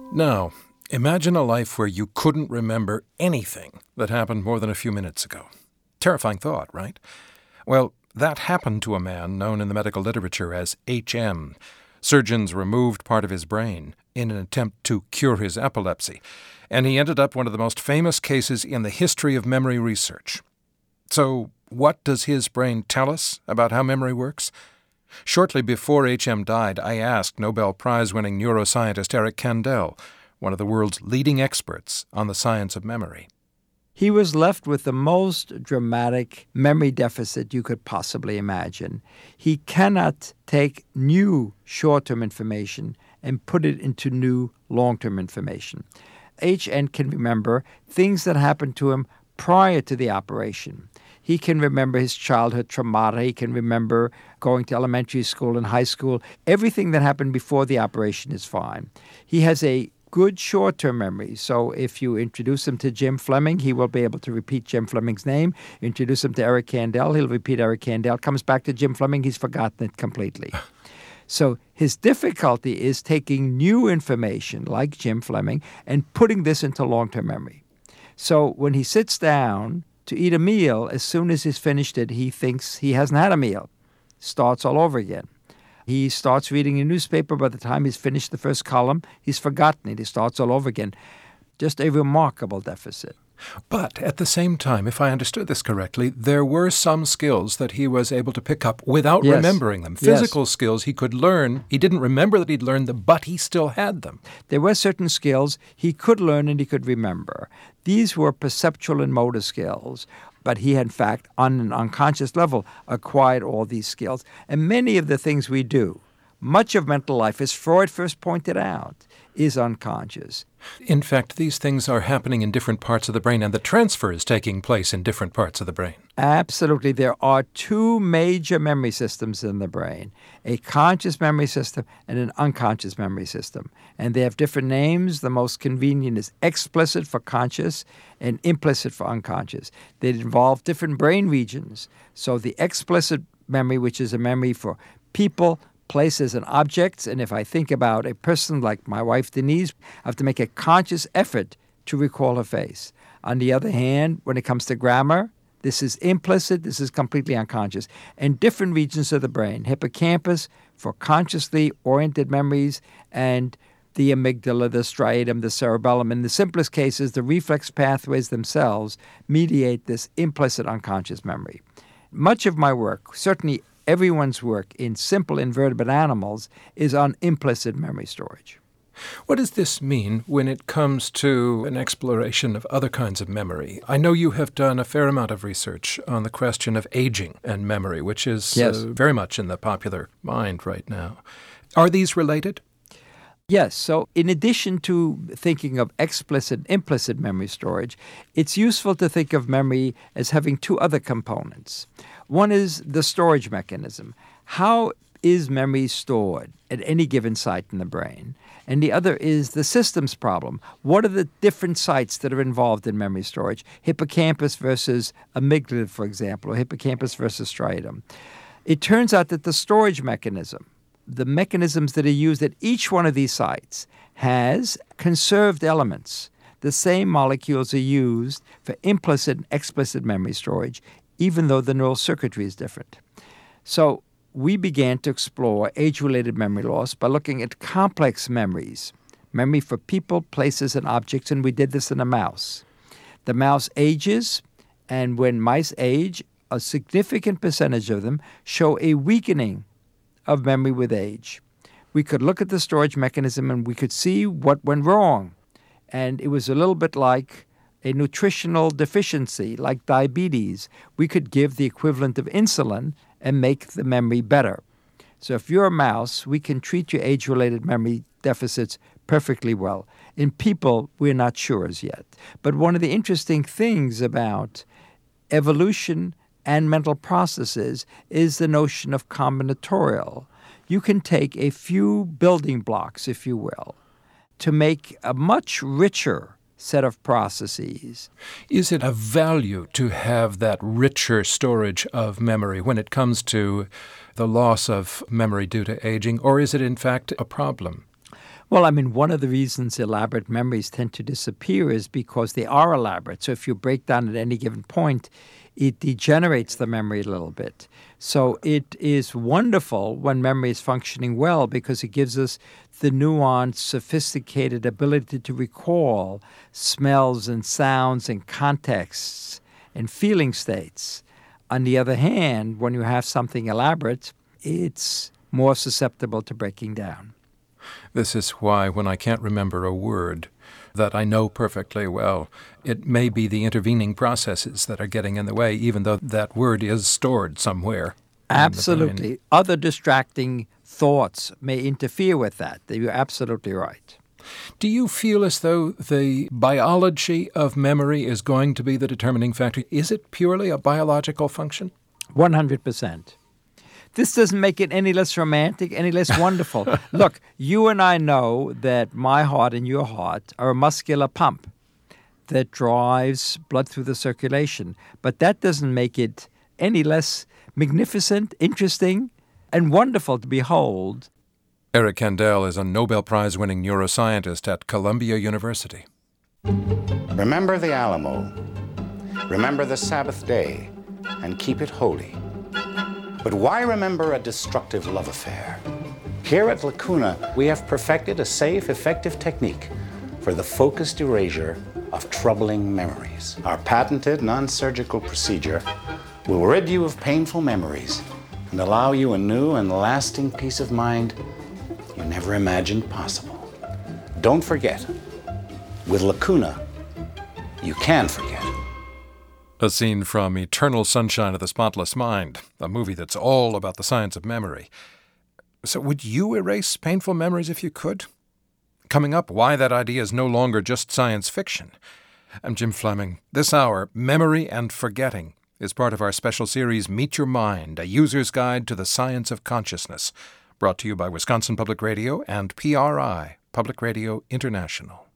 Now, imagine a life where you couldn't remember anything that happened more than a few minutes ago. Terrifying thought, right? Well, that happened to a man known in the medical literature as HM. Surgeons removed part of his brain in an attempt to cure his epilepsy, and he ended up one of the most famous cases in the history of memory research. So, what does his brain tell us about how memory works? Shortly before H.M. died, I asked Nobel Prize-winning neuroscientist Eric Kandel, one of the world's leading experts on the science of memory. He was left with the most dramatic memory deficit you could possibly imagine. He cannot take new short-term information and put it into new long-term information. HN can remember things that happened to him prior to the operation. He can remember his childhood trauma. He can remember going to elementary school and high school. Everything that happened before the operation is fine. He has a good short-term memory. So if you introduce him to Jim Fleming, he will be able to repeat Jim Fleming's name. Introduce him to Eric Kandel, he'll repeat Eric Kandel. Comes back to Jim Fleming, he's forgotten it completely. So his difficulty is taking new information, like Jim Fleming, and putting this into long-term memory. So when he sits down to eat a meal, as soon as he's finished it, he thinks he hasn't had a meal. Starts all over again. He starts reading a newspaper. By the time he's finished the first column, he's forgotten it. He starts all over again. Just a remarkable deficit. But at the same time, if I understood this correctly, there were some skills that he was able to pick up without remembering them. Physical skills he could learn. He didn't remember that he'd learned them, but he still had them. There were certain skills he could learn and he could remember. These were perceptual and motor skills. But he, in fact, on an unconscious level, acquired all these skills. And many of the things we do, much of mental life, as Freud first pointed out, is unconscious. In fact, these things are happening in different parts of the brain, and the transfer is taking place in different parts of the brain. Absolutely. There are two major memory systems in the brain, a conscious memory system and an unconscious memory system. And they have different names. The most convenient is explicit for conscious and implicit for unconscious. They involve different brain regions. So the explicit memory, which is a memory for people, places, and objects. And if I think about a person like my wife, Denise, I have to make a conscious effort to recall her face. On the other hand, when it comes to grammar, this is implicit, this is completely unconscious. And different regions of the brain, hippocampus for consciously oriented memories, and the amygdala, the striatum, the cerebellum. In the simplest cases, the reflex pathways themselves mediate this implicit unconscious memory. Much of my work, certainly everyone's work in simple invertebrate animals, is on implicit memory storage. What does this mean when it comes to an exploration of other kinds of memory? I know you have done a fair amount of research on the question of aging and memory, which is very much in the popular mind right now. Are these related? Yes. So in addition to thinking of explicit and implicit memory storage, it's useful to think of memory as having two other components. One is the storage mechanism. How is memory stored at any given site in the brain? And the other is the systems problem. What are the different sites that are involved in memory storage? Hippocampus versus amygdala, for example, or hippocampus versus striatum. It turns out that the storage mechanism, the mechanisms that are used at each one of these sites, has conserved elements. The same molecules are used for implicit and explicit memory storage, even though the neural circuitry is different. So we began to explore age-related memory loss by looking at complex memories, memory for people, places, and objects, and we did this in a mouse. The mouse ages, and when mice age, a significant percentage of them show a weakening of memory with age. We could look at the storage mechanism and we could see what went wrong. And it was a little bit like a nutritional deficiency, like diabetes. We could give the equivalent of insulin and make the memory better. So if you're a mouse, we can treat your age-related memory deficits perfectly well. In people, we're not sure as yet. But one of the interesting things about evolution and mental processes is the notion of combinatorial. You can take a few building blocks, if you will, to make a much richer set of processes. Is it a value to have that richer storage of memory when it comes to the loss of memory due to aging, or is it in fact a problem? Well, I mean, one of the reasons elaborate memories tend to disappear is because they are elaborate. So if you break down at any given point, it degenerates the memory a little bit. So it is wonderful when memory is functioning well because it gives us the nuanced, sophisticated ability to recall smells and sounds and contexts and feeling states. On the other hand, when you have something elaborate, it's more susceptible to breaking down. This is why when I can't remember a word that I know perfectly well, it may be the intervening processes that are getting in the way, even though that word is stored somewhere. Absolutely. Other distracting thoughts may interfere with that. You're absolutely right. Do you feel as though the biology of memory is going to be the determining factor? Is it purely a biological function? 100%. This doesn't make it any less romantic, any less wonderful. Look, you and I know that my heart and your heart are a muscular pump that drives blood through the circulation. But that doesn't make it any less magnificent, interesting, and wonderful to behold. Eric Kandel is a Nobel Prize-winning neuroscientist at Columbia University. Remember the Alamo. Remember the Sabbath day, and keep it holy. But why remember a destructive love affair? Here at Lacuna, we have perfected a safe, effective technique for the focused erasure of troubling memories. Our patented non-surgical procedure will rid you of painful memories and allow you a new and lasting peace of mind you never imagined possible. Don't forget, with Lacuna, you can forget. A scene from Eternal Sunshine of the Spotless Mind, a movie that's all about the science of memory. So would you erase painful memories if you could? Coming up, why that idea is no longer just science fiction. I'm Jim Fleming. This hour, Memory and Forgetting, is part of our special series Meet Your Mind, a user's guide to the science of consciousness, brought to you by Wisconsin Public Radio and PRI, Public Radio International.